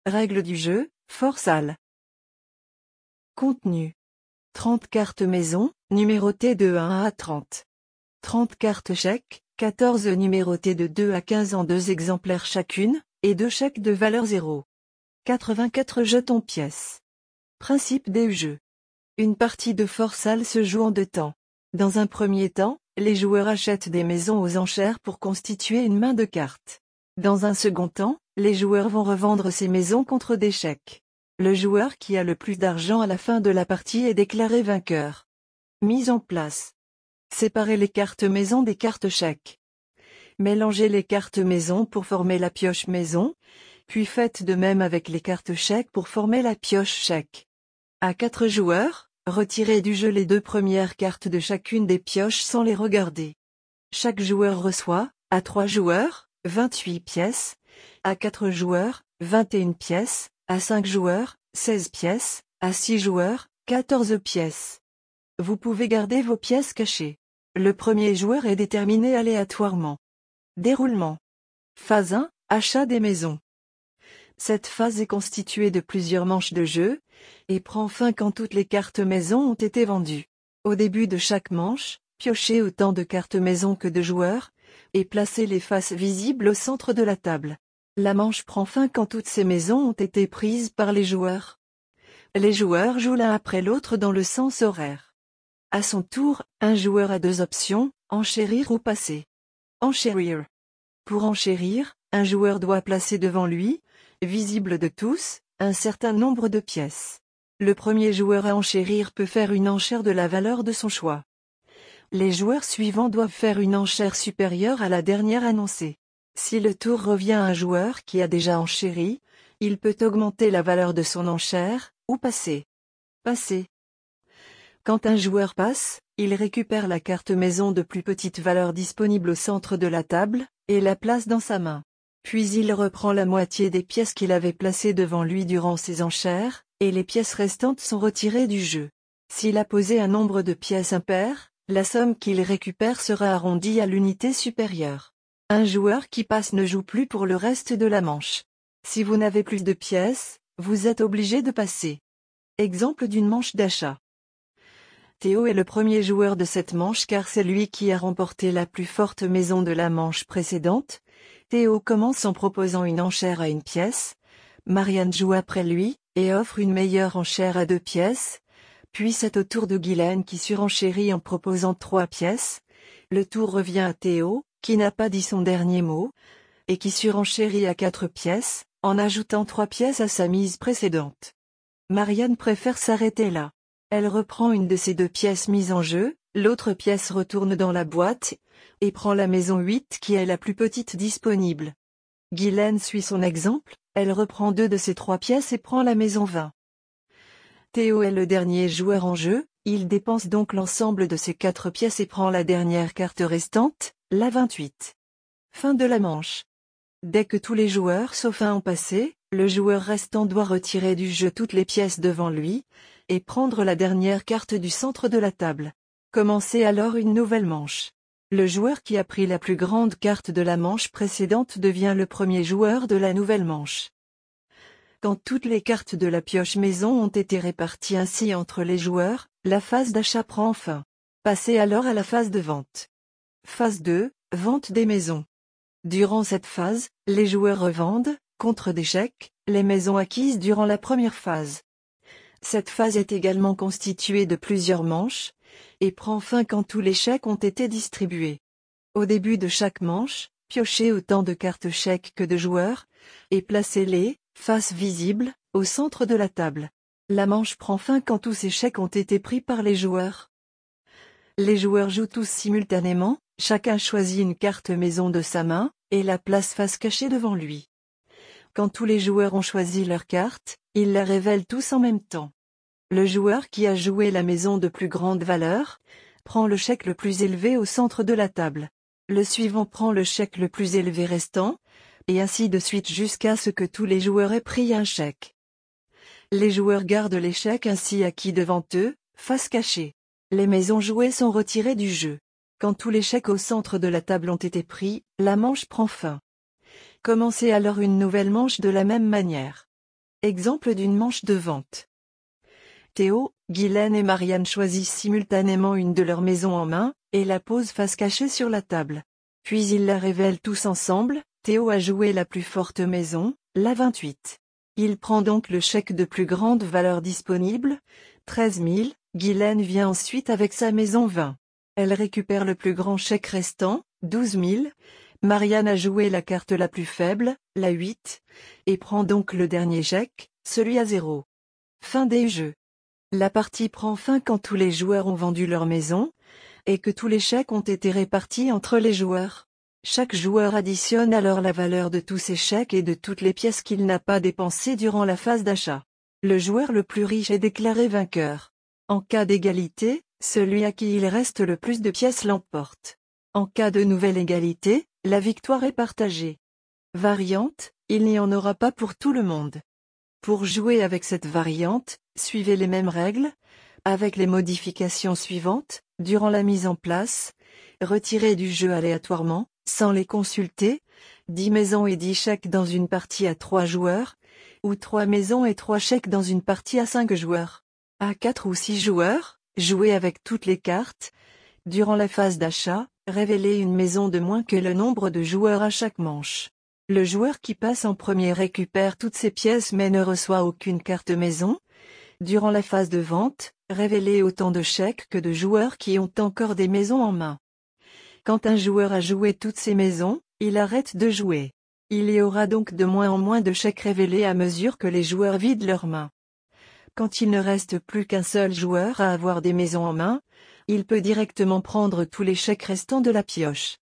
Règles du jeu, Forsal. Contenu. 30 cartes maison, numérotées de 1 à 30. 30 cartes chèques, 14 numérotées de 2 à 15 en 2 exemplaires chacune, et 2 chèques de valeur 0. 84 jetons pièces. Principe des jeux. Une partie de Forsal se joue en 2 temps. Dans un premier temps, les joueurs achètent des maisons aux enchères pour constituer une main de cartes. Dans un second temps, les joueurs vont revendre ces maisons contre des chèques. Le joueur qui a le plus d'argent à la fin de la partie est déclaré vainqueur. Mise en place. Séparez les cartes maison des cartes chèques. Mélangez les cartes maison pour former la pioche maison, puis faites de même avec les cartes chèques pour former la pioche chèque. À 4 joueurs, retirez du jeu les 2 premières cartes de chacune des pioches sans les regarder. Chaque joueur reçoit, à 3 joueurs, 28 pièces, à 4 joueurs, 21 pièces, à 5 joueurs, 16 pièces, à 6 joueurs, 14 pièces. Vous pouvez garder vos pièces cachées. Le premier joueur est déterminé aléatoirement. Déroulement. Phase 1, achat des maisons. Cette phase est constituée de plusieurs manches de jeu, et prend fin quand toutes les cartes maison ont été vendues. Au début de chaque manche, piochez autant de cartes maison que de joueurs, et placez les faces visibles au centre de la table. La manche prend fin quand toutes ces maisons ont été prises par les joueurs. Les joueurs jouent l'un après l'autre dans le sens horaire. À son tour, un joueur a 2 options, enchérir ou passer. Enchérir. Pour enchérir, un joueur doit placer devant lui, visible de tous, un certain nombre de pièces. Le premier joueur à enchérir peut faire une enchère de la valeur de son choix. Les joueurs suivants doivent faire une enchère supérieure à la dernière annoncée. Si le tour revient à un joueur qui a déjà enchéri, il peut augmenter la valeur de son enchère, ou passer. Passer. Quand un joueur passe, il récupère la carte maison de plus petite valeur disponible au centre de la table, et la place dans sa main. Puis il reprend la moitié des pièces qu'il avait placées devant lui durant ses enchères, et les pièces restantes sont retirées du jeu. S'il a posé un nombre de pièces impair, la somme qu'il récupère sera arrondie à l'unité supérieure. Un joueur qui passe ne joue plus pour le reste de la manche. Si vous n'avez plus de pièces, vous êtes obligé de passer. Exemple d'une manche d'achat. Théo est le premier joueur de cette manche car c'est lui qui a remporté la plus forte maison de la manche précédente. Théo commence en proposant une enchère à 1 pièce. Marianne joue après lui, et offre une meilleure enchère à 2 pièces. Puis c'est au tour de Guylaine qui surenchérit en proposant 3 pièces. Le tour revient à Théo, qui n'a pas dit son dernier mot, et qui surenchérit à 4 pièces, en ajoutant 3 pièces à sa mise précédente. Marianne préfère s'arrêter là. Elle reprend une de ses 2 pièces mises en jeu, l'autre pièce retourne dans la boîte, et prend la maison 8 qui est la plus petite disponible. Guylaine suit son exemple, elle reprend 2 de ses 3 pièces et prend la maison 20. Théo est le dernier joueur en jeu, il dépense donc l'ensemble de ses 4 pièces et prend la dernière carte restante, la 28. Fin de la manche. Dès que tous les joueurs sauf un ont passé, le joueur restant doit retirer du jeu toutes les pièces devant lui, et prendre la dernière carte du centre de la table. Commencez alors une nouvelle manche. Le joueur qui a pris la plus grande carte de la manche précédente devient le premier joueur de la nouvelle manche. Quand toutes les cartes de la pioche maison ont été réparties ainsi entre les joueurs, la phase d'achat prend fin. Passez alors à la phase de vente. Phase 2, vente des maisons. Durant cette phase, les joueurs revendent, contre des chèques, les maisons acquises durant la première phase. Cette phase est également constituée de plusieurs manches, et prend fin quand tous les chèques ont été distribués. Au début de chaque manche, piochez autant de cartes chèques que de joueurs, et placez-les, face visible, au centre de la table. La manche prend fin quand tous ces chèques ont été pris par les joueurs. Les joueurs jouent tous simultanément, chacun choisit une carte maison de sa main, et la place face cachée devant lui. Quand tous les joueurs ont choisi leur carte, ils la révèlent tous en même temps. Le joueur qui a joué la maison de plus grande valeur, prend le chèque le plus élevé au centre de la table. Le suivant prend le chèque le plus élevé restant, et ainsi de suite jusqu'à ce que tous les joueurs aient pris un chèque. Les joueurs gardent les chèques ainsi acquis devant eux, face cachée. Les maisons jouées sont retirées du jeu. Quand tous les chèques au centre de la table ont été pris, la manche prend fin. Commencez alors une nouvelle manche de la même manière. Exemple d'une manche de vente. Théo, Guylaine et Marianne choisissent simultanément une de leurs maisons en main, et la posent face cachée sur la table. Puis ils la révèlent tous ensemble. Théo a joué la plus forte maison, la 28. Il prend donc le chèque de plus grande valeur disponible, 13 000, Guylaine vient ensuite avec sa maison 20. Elle récupère le plus grand chèque restant, 12 000, Marianne a joué la carte la plus faible, la 8, et prend donc le dernier chèque, celui à 0. Fin des jeux. La partie prend fin quand tous les joueurs ont vendu leur maison, et que tous les chèques ont été répartis entre les joueurs. Chaque joueur additionne alors la valeur de tous ses chèques et de toutes les pièces qu'il n'a pas dépensées durant la phase d'achat. Le joueur le plus riche est déclaré vainqueur. En cas d'égalité, celui à qui il reste le plus de pièces l'emporte. En cas de nouvelle égalité, la victoire est partagée. Variante, il n'y en aura pas pour tout le monde. Pour jouer avec cette variante, suivez les mêmes règles, avec les modifications suivantes. Durant la mise en place, retirez du jeu aléatoirement, sans les consulter, 10 maisons et 10 chèques dans une partie à 3 joueurs, ou 3 maisons et 3 chèques dans une partie à 5 joueurs. À 4 ou 6 joueurs, jouez avec toutes les cartes. Durant la phase d'achat, révélez une maison de moins que le nombre de joueurs à chaque manche. Le joueur qui passe en premier récupère toutes ses pièces mais ne reçoit aucune carte maison. Durant la phase de vente, révélez autant de chèques que de joueurs qui ont encore des maisons en main. Quand un joueur a joué toutes ses maisons, il arrête de jouer. Il y aura donc de moins en moins de chèques révélés à mesure que les joueurs vident leurs mains. Quand il ne reste plus qu'un seul joueur à avoir des maisons en main, il peut directement prendre tous les chèques restants de la pioche.